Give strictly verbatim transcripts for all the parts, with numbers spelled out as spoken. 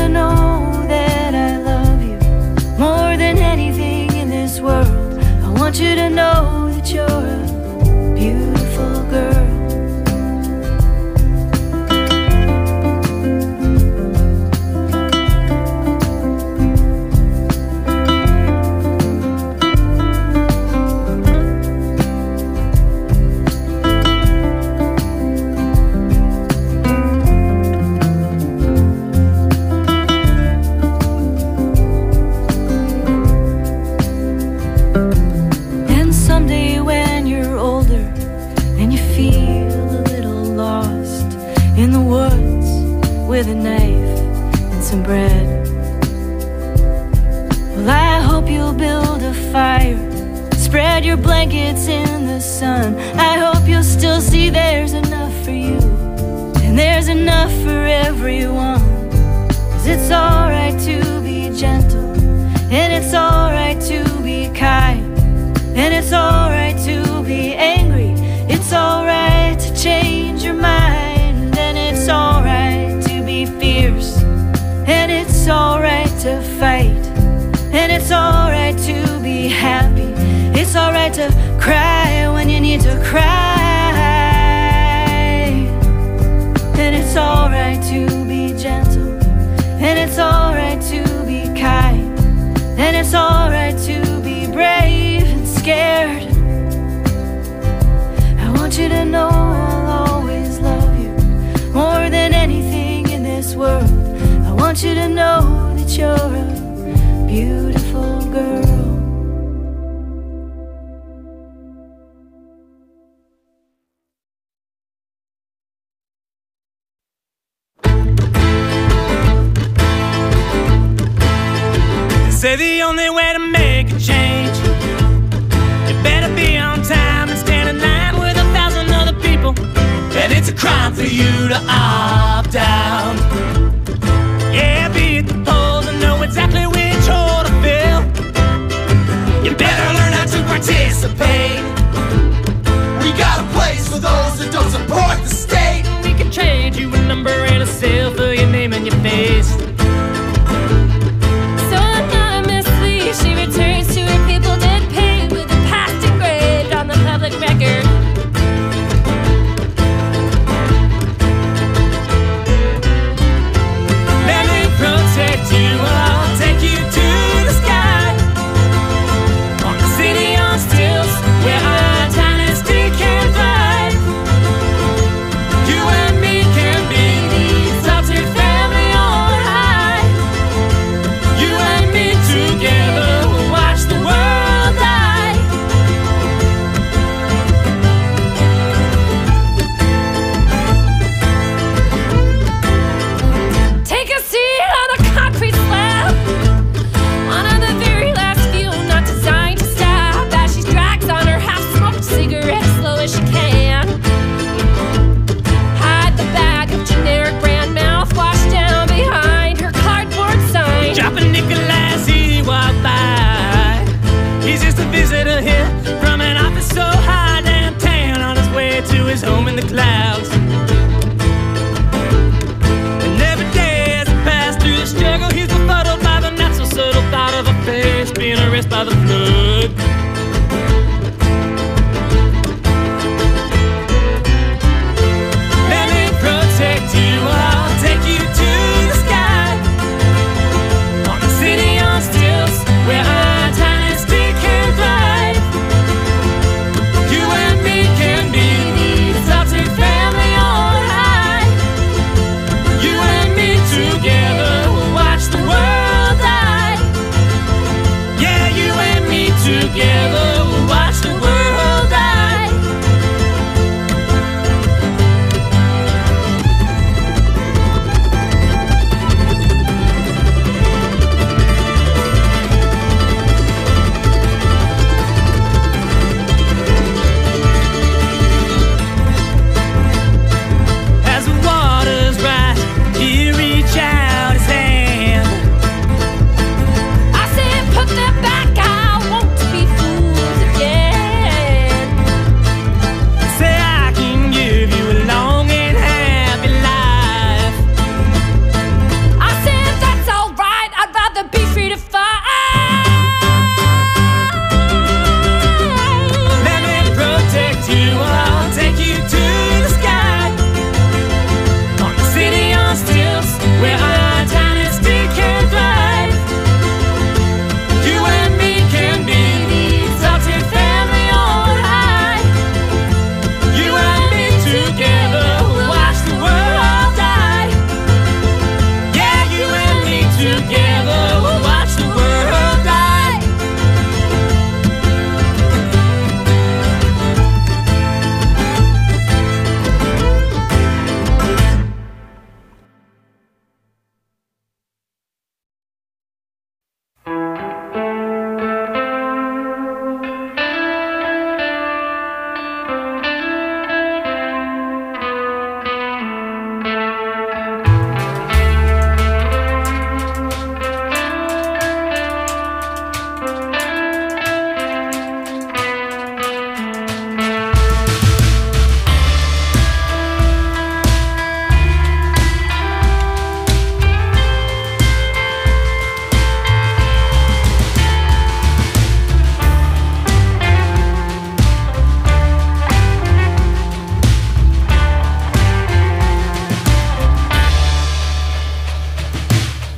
to know that I love you more than anything in this world. I want you to know that you're a beautiful girl. With a knife and some bread. Well, I hope you'll build a fire, spread your blankets in the sun. I hope you'll still see there's enough for you, and there's enough for everyone. 'Cause it's alright to be gentle, and it's alright to be kind, and it's alright to be angry. It's alright to change your mind, and it's alright fierce, and it's alright to fight, and it's alright to be happy. It's alright to cry when you need to cry, and it's alright to be gentle, and it's alright to be kind, and it's alright to be brave and scared. I want you to know I'll always love you more than anything world. I want you to know that you're a beautiful girl. They say the only way to make a change, you better be on time and stand in line with a thousand other people. And it's a crime for you to opt out. Yeah, be at the polls and know exactly which hole to fill. You better learn how to participate. We got a place for those that don't support the state. We can trade you a number and a cell for your name and your face. So anonymously she returns to her people dead paid, with the past engraved on the public record.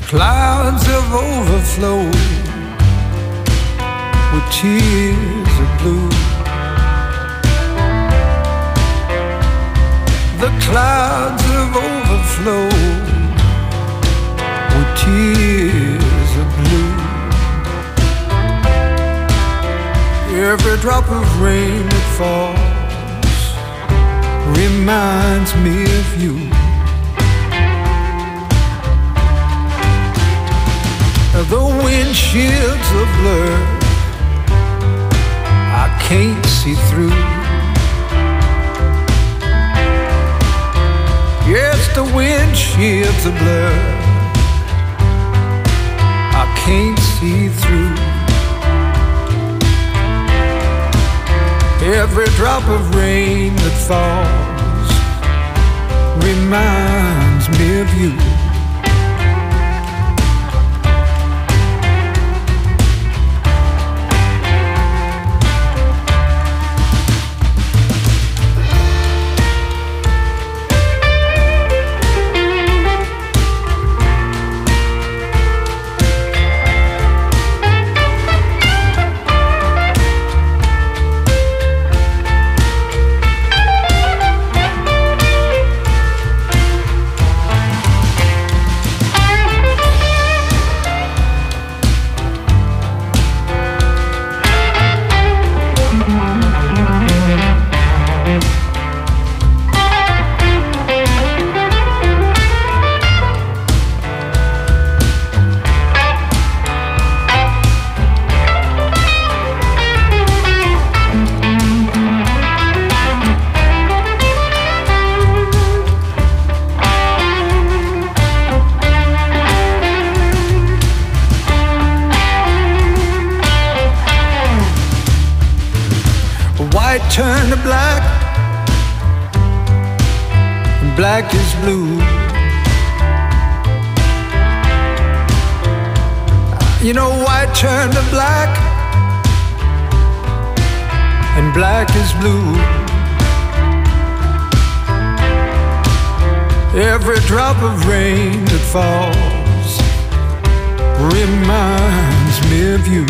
Clouds have overflowed with tears of blue. The clouds have overflowed with tears of blue. Every drop of rain that falls reminds me of you. The windshields are blurred, I can't see through. Yes, the windshields are blurred, I can't see through. Every drop of rain that falls reminds me of you. White turned to black, and black is blue. You know, white turned to black, and black is blue. Every drop of rain that falls reminds me of you.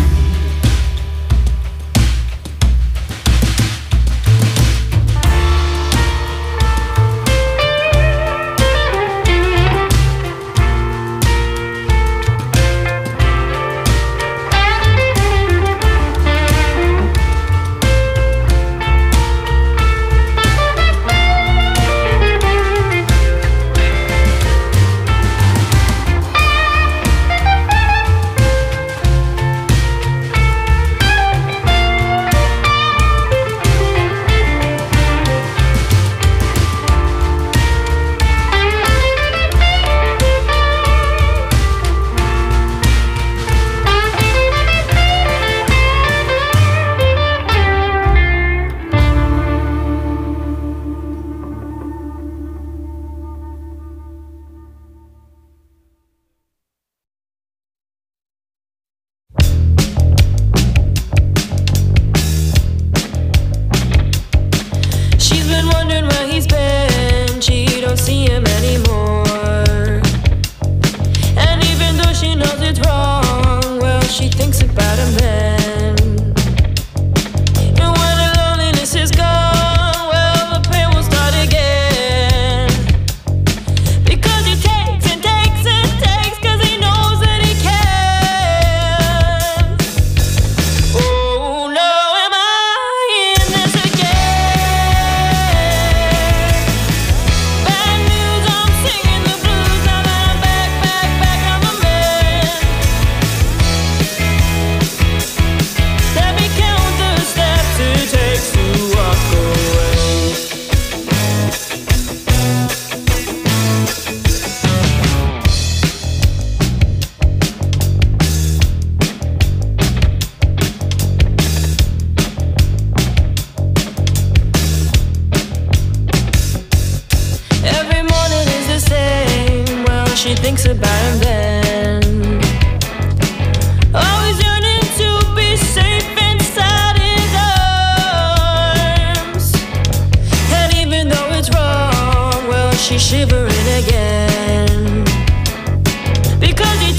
thinks about him then. Always yearning to be safe inside his arms. And even though it's wrong, well, she's shivering again. Because he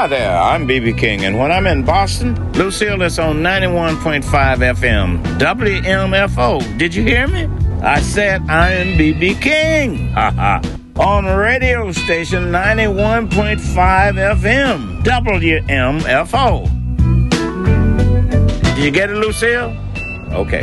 Hi there, I'm B B King, and when I'm in Boston, Lucille is on ninety-one point five F M, W M F O. Did you hear me? I said I am B B King. Ha ha. On radio station ninety-one point five F M, W M F O. Did you get it, Lucille? Okay.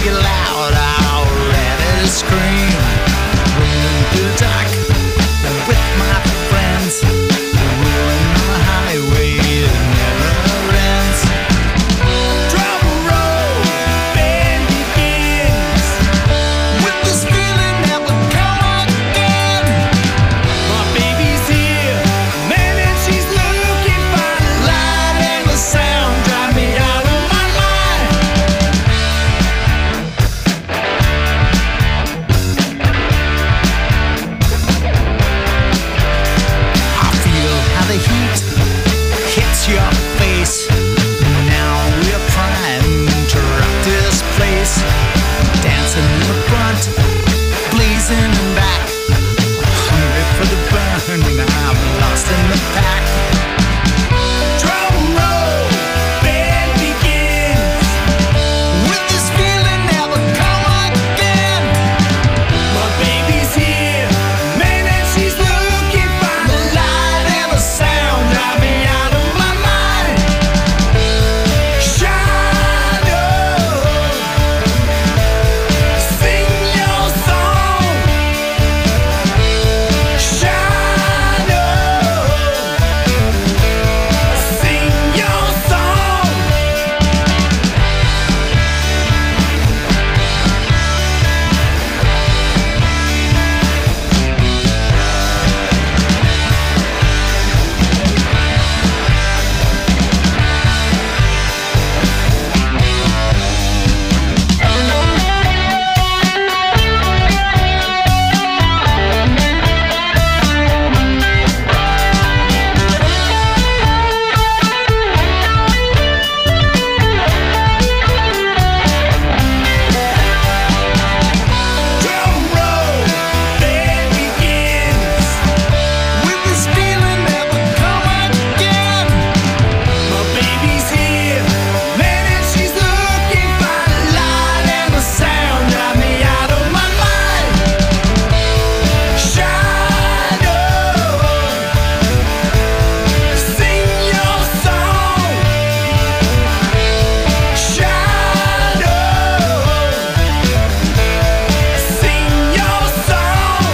scream. Running through the dark with chasing him back. Hungry for the burn, and I'm lost in the pack. Drum roll, band begins. Will this feeling never come again? My baby's here, man, and she's looking fine. The light and the sound drive me out of my mind. Shine on, sing your song. Shine on, sing your song. Drum roll, band begins. Will this feeling never come again? My baby's here, man, and she's looking fine. The light and the sound drive me out of my mind. Shine on, sing your song. Shine on, sing your song.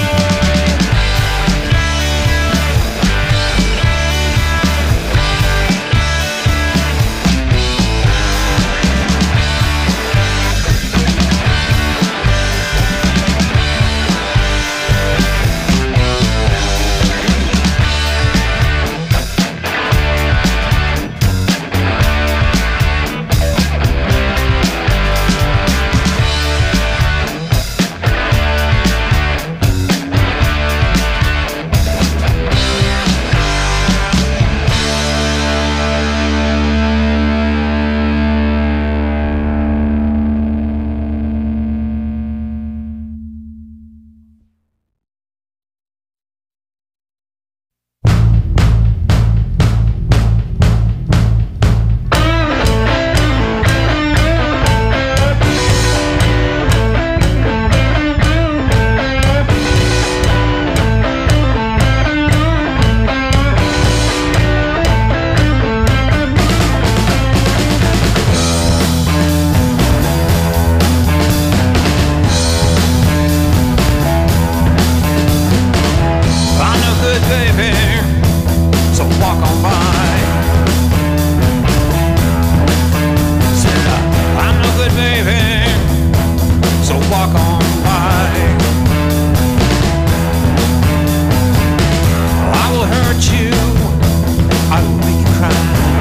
I'm no good, baby, so walk on by. Said, I'm no good, baby, so walk on by. I will hurt you, I will make you cry.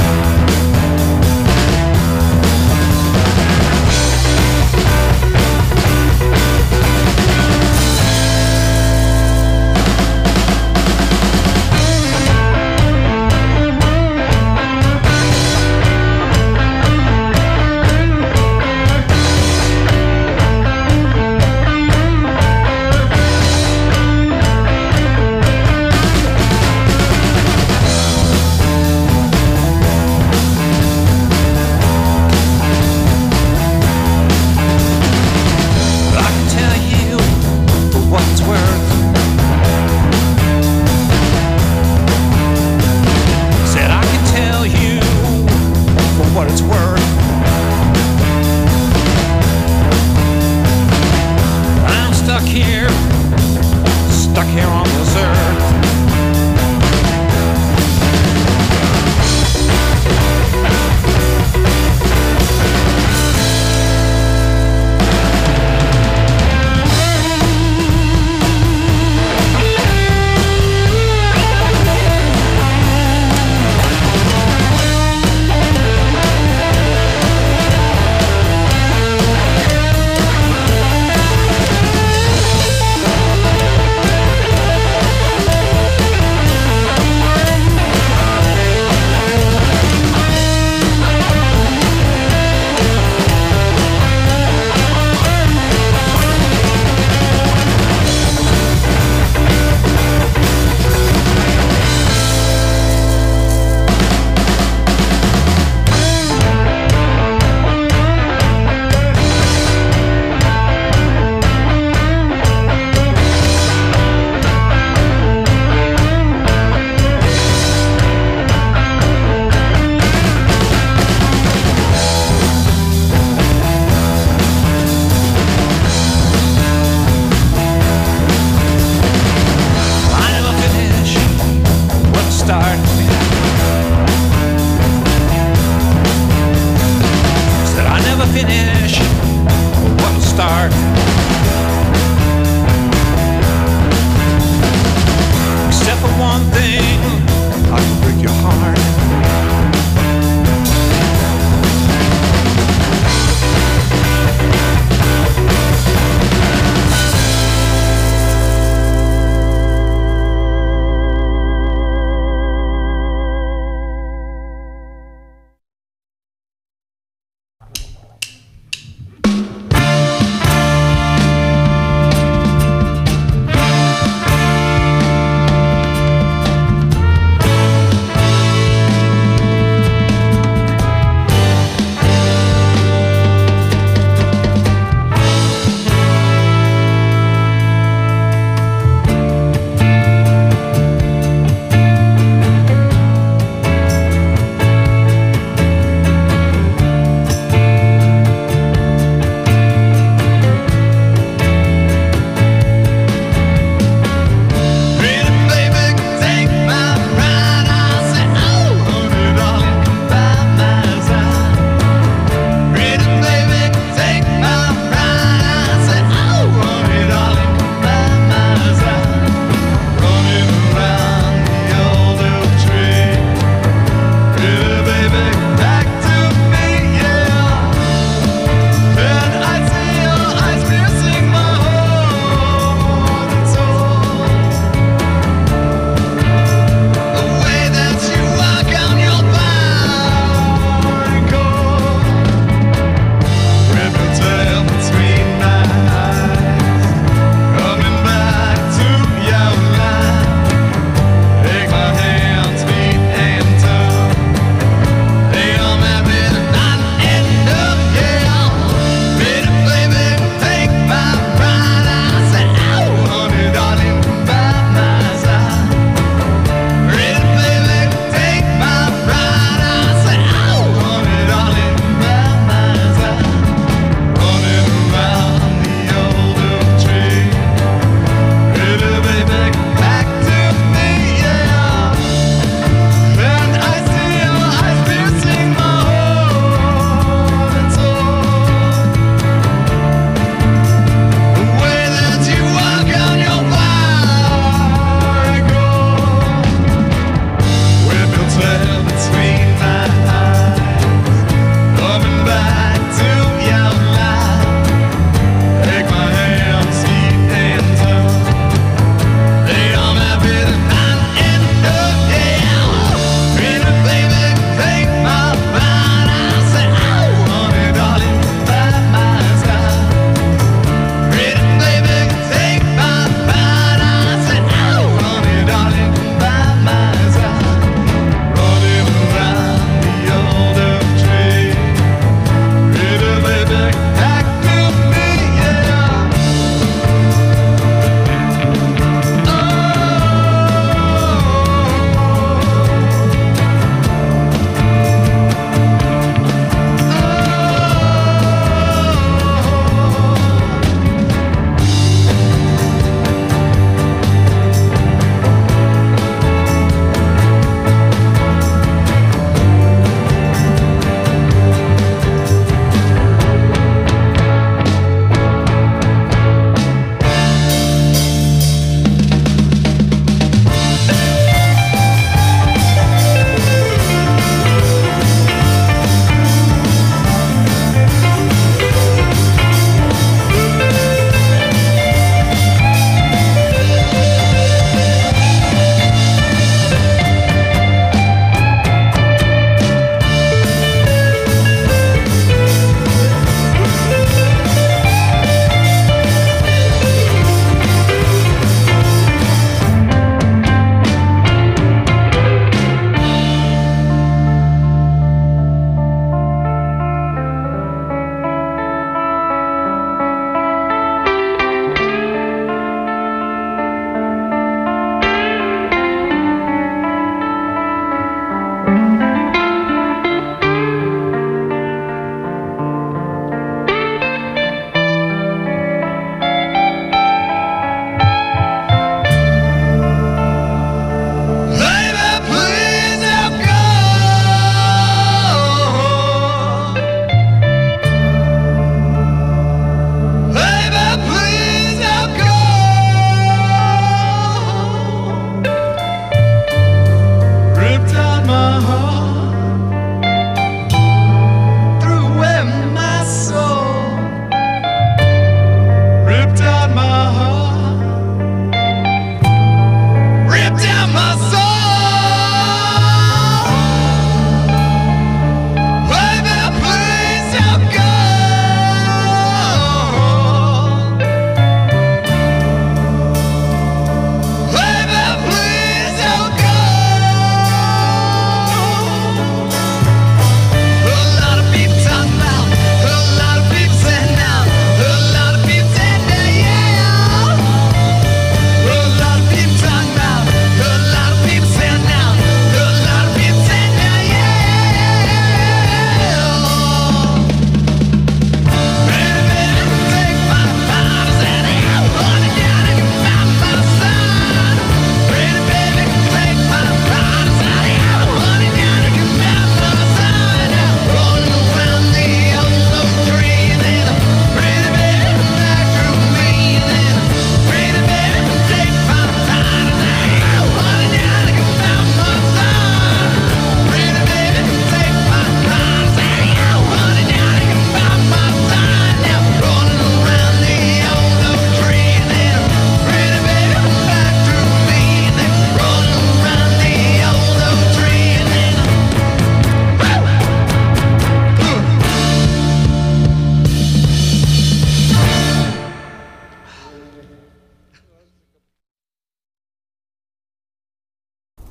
I can tell you for what it's worth. Said I can tell you for what it's worth. I'm stuck here, stuck here on this earth.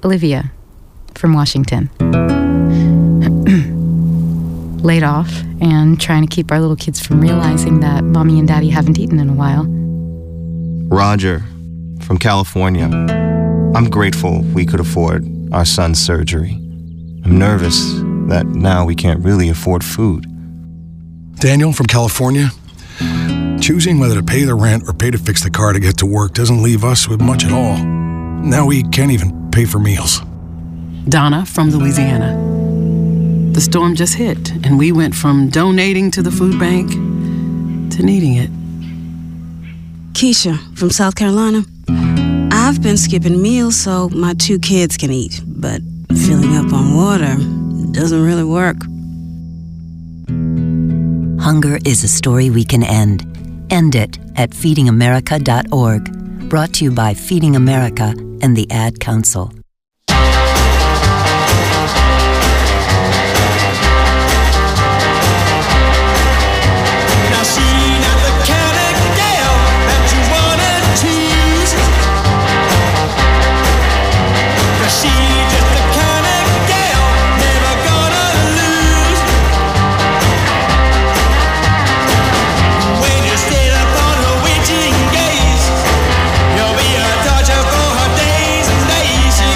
Olivia from Washington. Laid off and trying to keep our little kids from realizing that mommy and daddy haven't eaten in a while. Roger from California. I'm grateful we could afford our son's surgery. I'm nervous that now we can't really afford food. Daniel from California. Choosing whether to pay the rent or pay to fix the car to get to work doesn't leave us with much at all. Now we can't even pay for meals. Donna from Louisiana. The storm just hit, and we went from donating to the food bank to needing it. Keisha from South Carolina. I've been skipping meals so my two kids can eat, but filling up on water doesn't really work. Hunger is a story we can end. End it at feeding america dot org. Brought to you by Feeding America and the Ad Council. You'll be a torture for her days and days.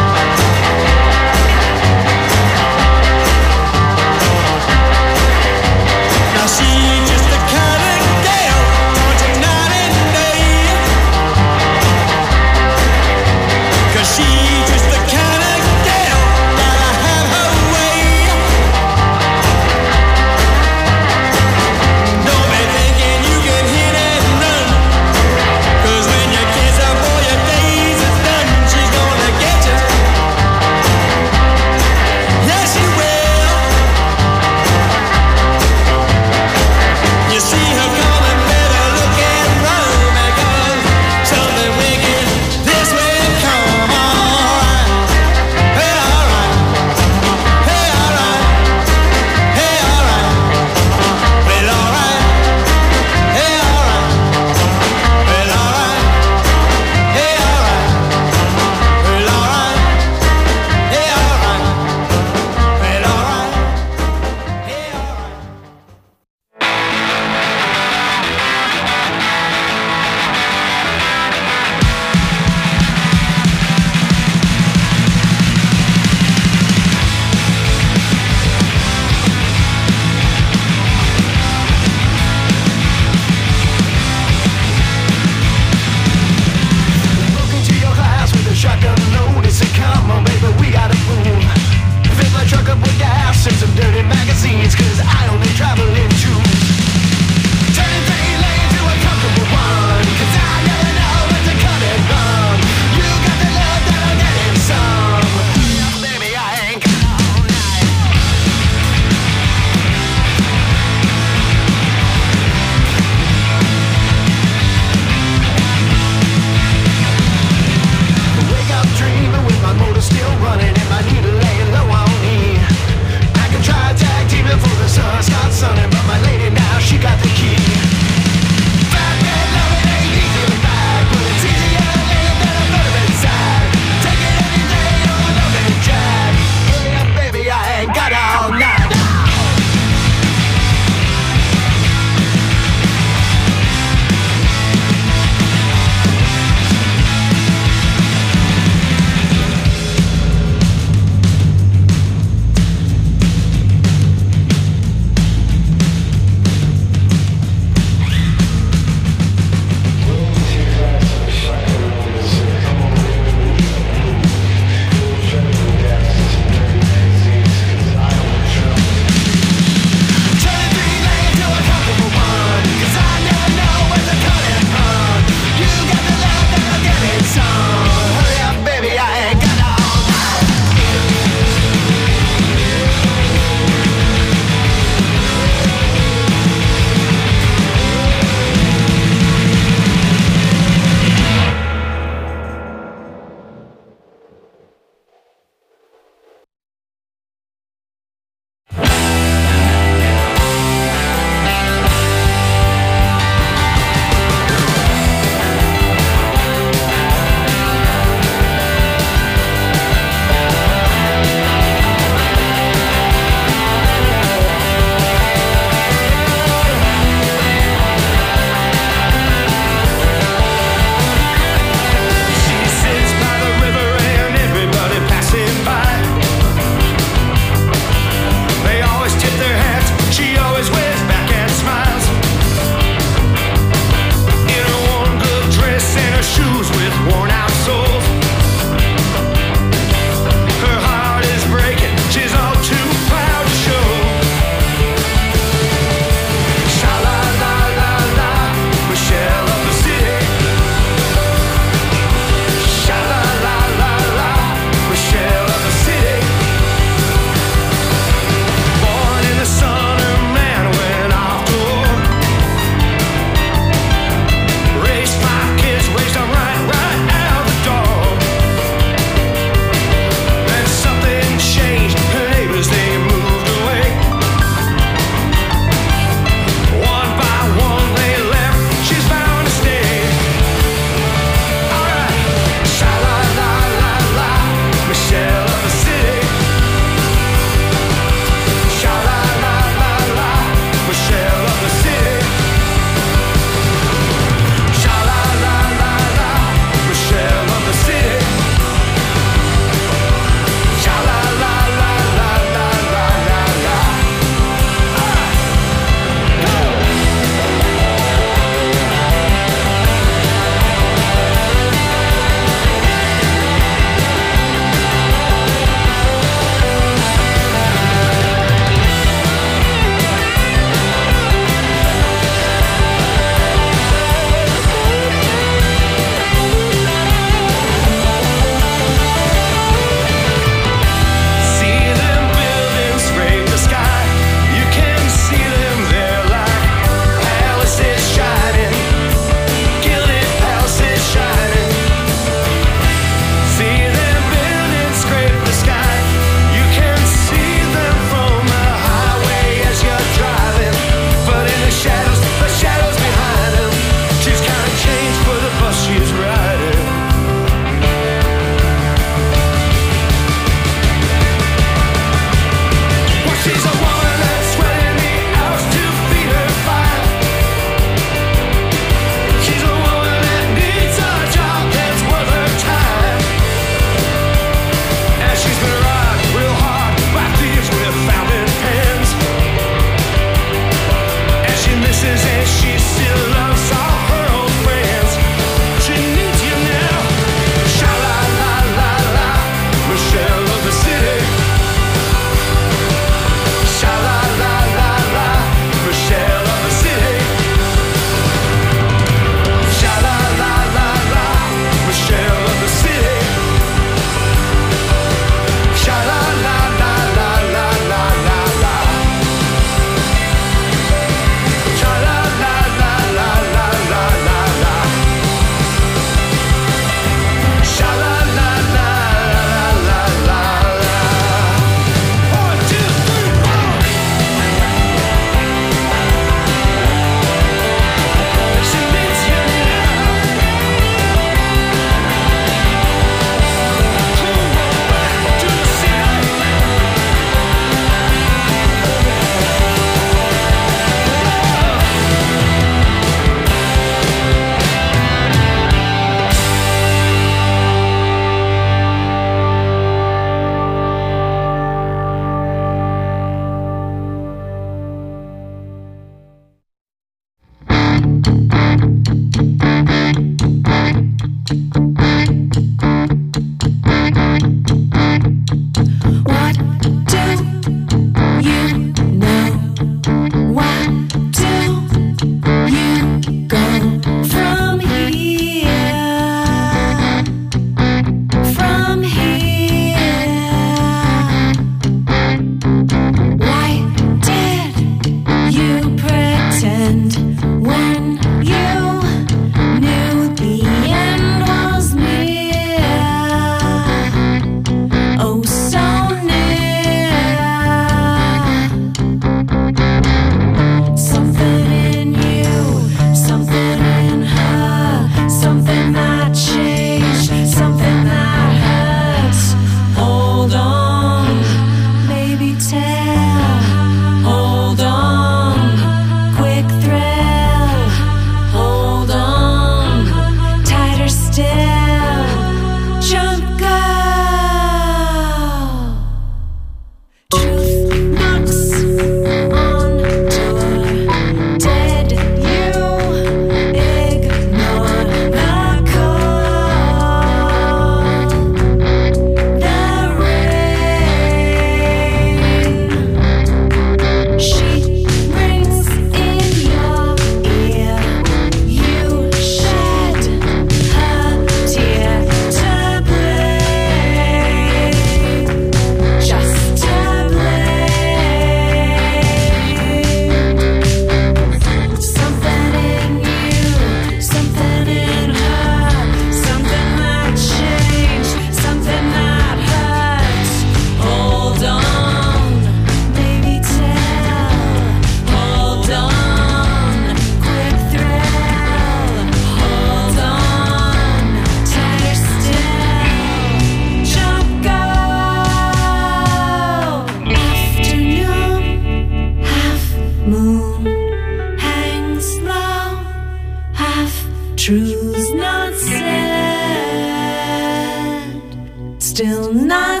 still not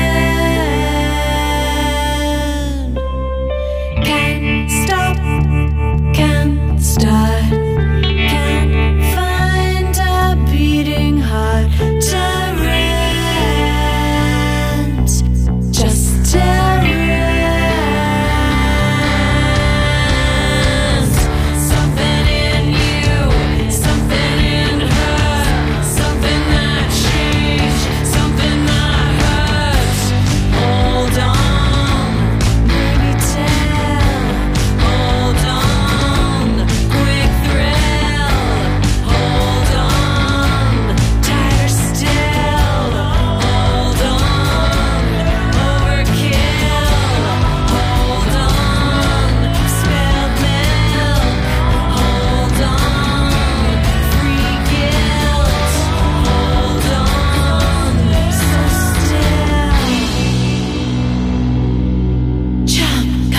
said. Can't stop, can't start, can't find a beating heart to rent, just to rent. Something in you, something in her, something that changed, something that hurts. Hold on, baby, tell. Hold on, quick thrill. Hold on, tighter still. Hold on, overkill. Hold on, spilled milk. Hold on, free guilt. Hold on, so still. Jump.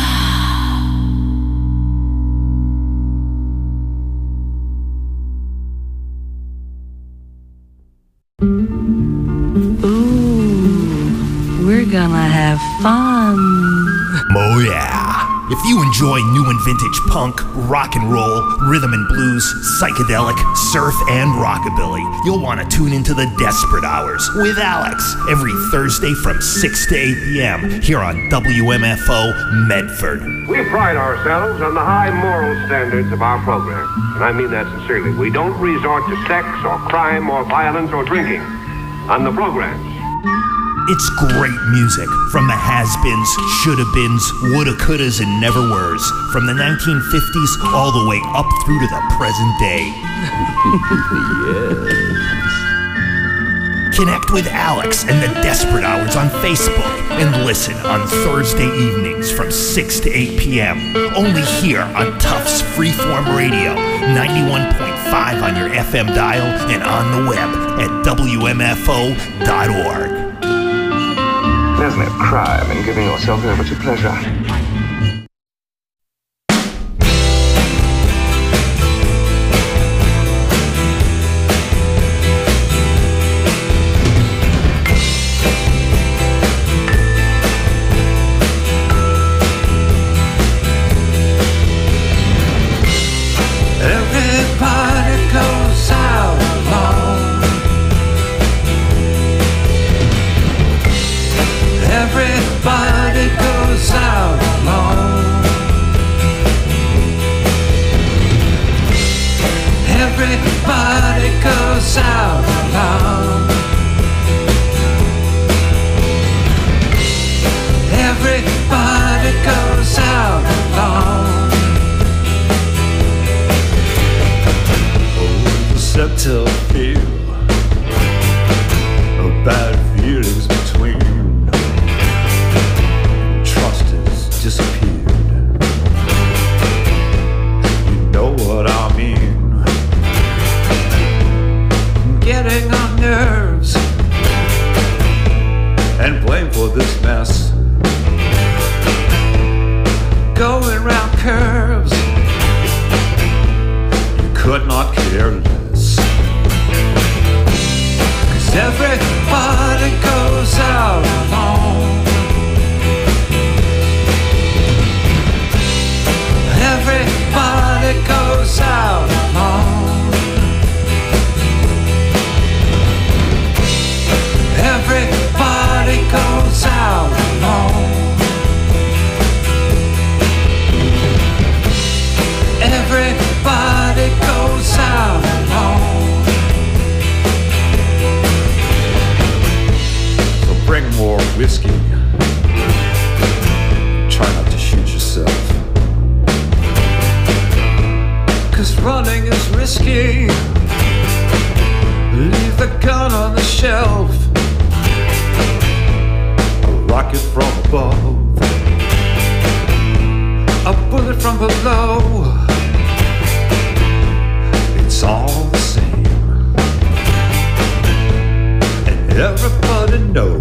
Ooh, we're gonna have fun. Oh yeah. If you enjoy new and vintage punk, rock and roll, rhythm and blues, psychedelic, surf, and rockabilly, you'll want to tune into the Desperate Hours with Alex every Thursday from six to eight p.m. here on W M F O Medford. We pride ourselves on the high moral standards of our program, and I mean that sincerely. We don't resort to sex or crime or violence or drinking on the programs. It's great music from the has-beens, shoulda-beens, woulda-couldas, and never-weres, from the nineteen fifties all the way up through to the present day. Yes. Connect with Alex and the Desperate Hours on Facebook and listen on Thursday evenings from six to eight p.m. only here on Tufts Freeform Radio, ninety-one point five on your F M dial and on the web at W M F O dot org. There's no crime in giving yourself over to pleasure. Everybody goes out alone. Everybody goes out alone. Everybody goes out alone. Everybody goes out alone. Oh, the subtle feel of bad feelings between. Disappeared. You know what I mean. Getting on nerves and blame for this mess. Going round curves. You could not care less. 'Cause everybody goes out alone. Everybody goes out alone. Everybody goes out alone. Everybody goes out alone. So bring more whiskey. Try not to shoot yourself. 'Cause running is risky. Leave the gun on the shelf. A rocket from above. A bullet from below. It's all the same. And everybody knows.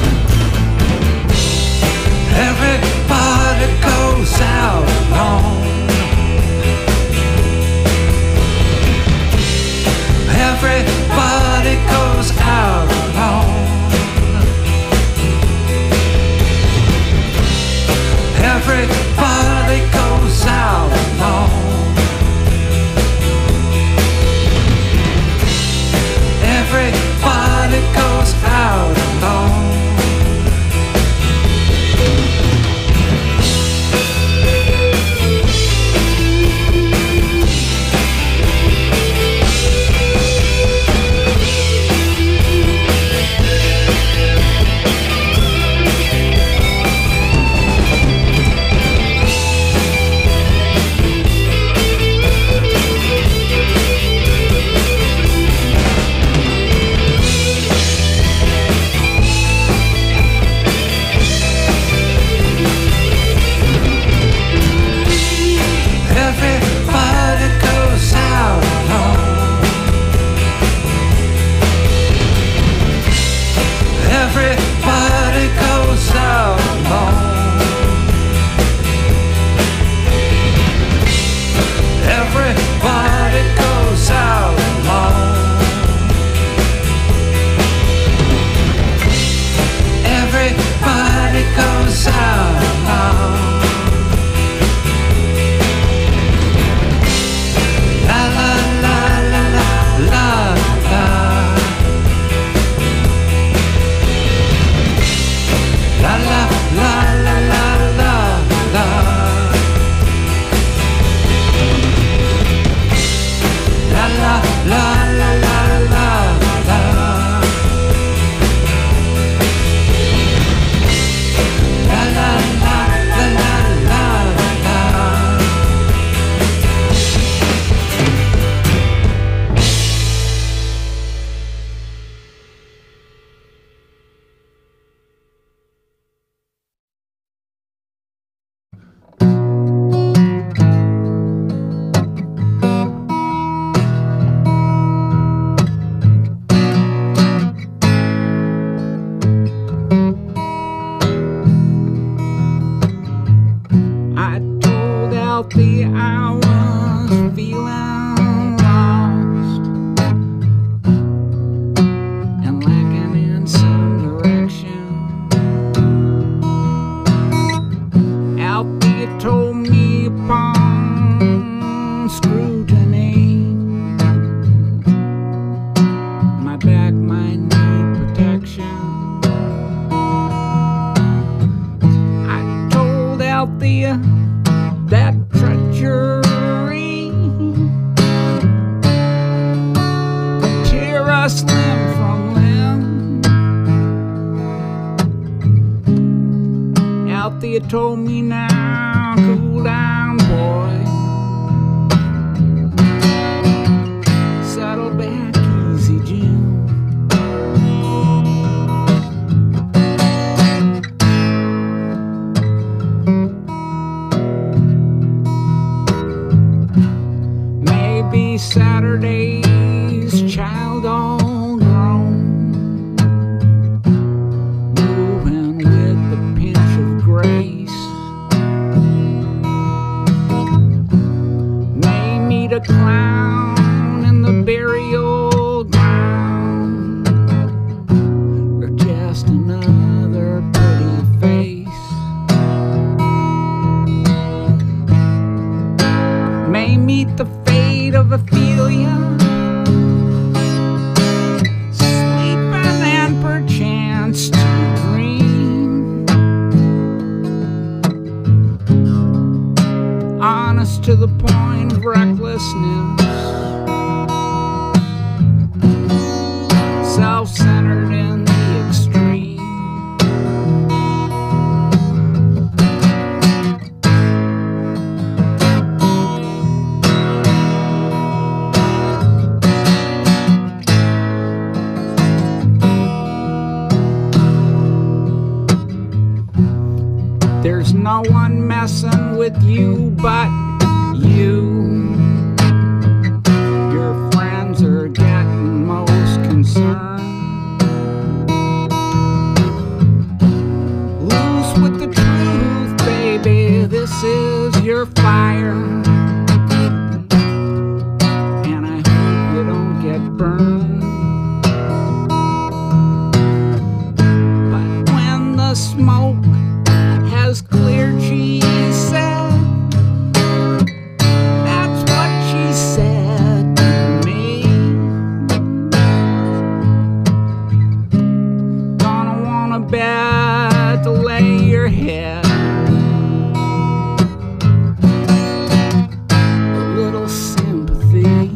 Everybody goes out alone. Everybody goes out alone. Althea, I was feeling lost and lacking in some direction. Althea told me upon scrutiny my back might need protection. I told Althea that treachery would tear us limb from limb. Althea told me, now cool down, boy, settle back easy, Jim. Saturday's child all grown, moving with a pinch of grace. May meet a clown in the burial ground, or just another pretty face. May meet the of Ophelia, sleeping and perchance to dream, honest to the point of recklessness, self-centered in the extreme. There's no one messing with you but you. Your friends are getting most concerned. Loose with the truth, baby, this is your fire, and I hope you don't get burned. But when the smoke has cleared, she said, that's what she said to me. Gonna want a bed to lay your head, a little sympathy.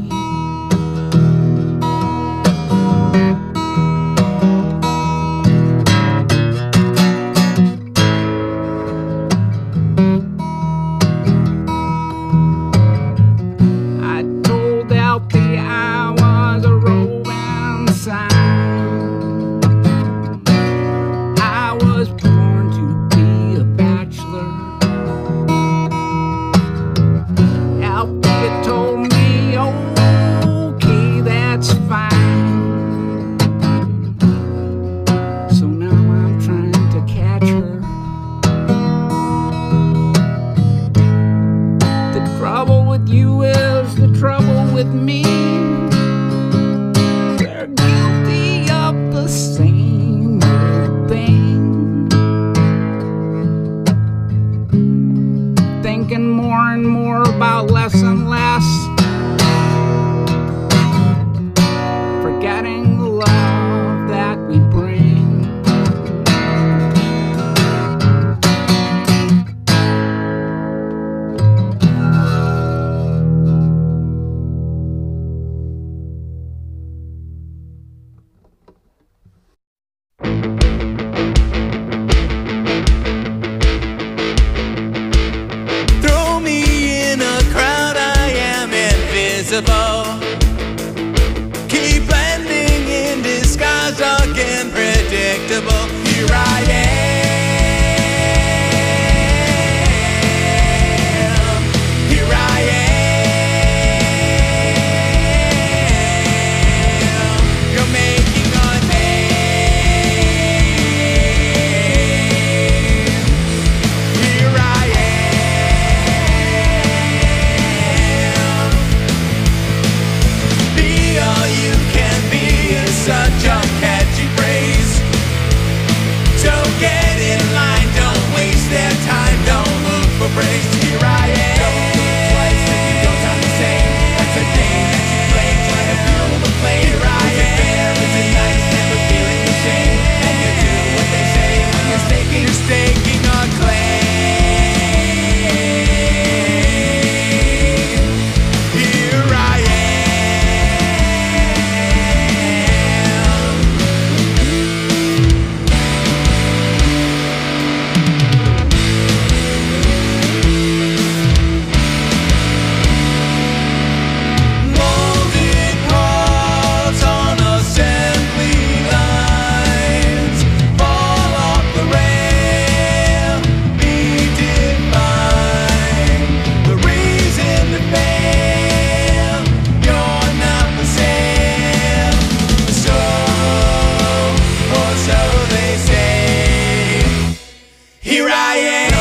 Keep blending in disguise, dark and predictable. Here I am. Here I am. You're making a name. Here I am. Here I am.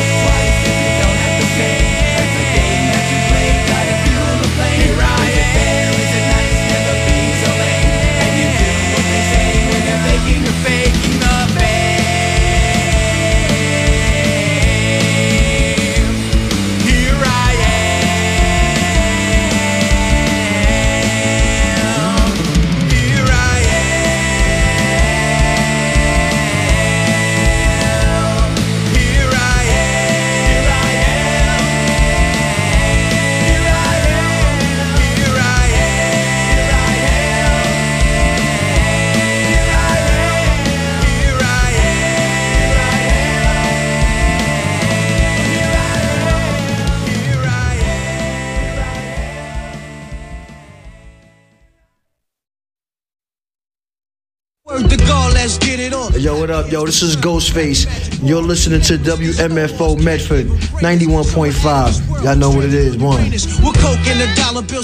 Yo, what up, yo? This is Ghostface. You're listening to W M F O Medford, ninety-one point five. Y'all know what it is, one. We're coke in the dollar bill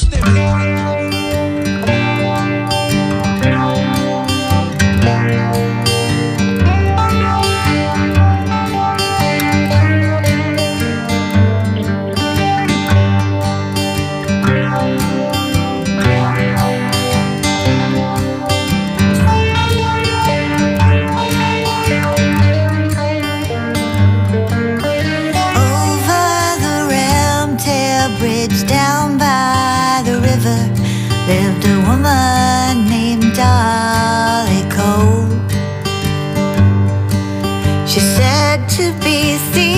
lived a woman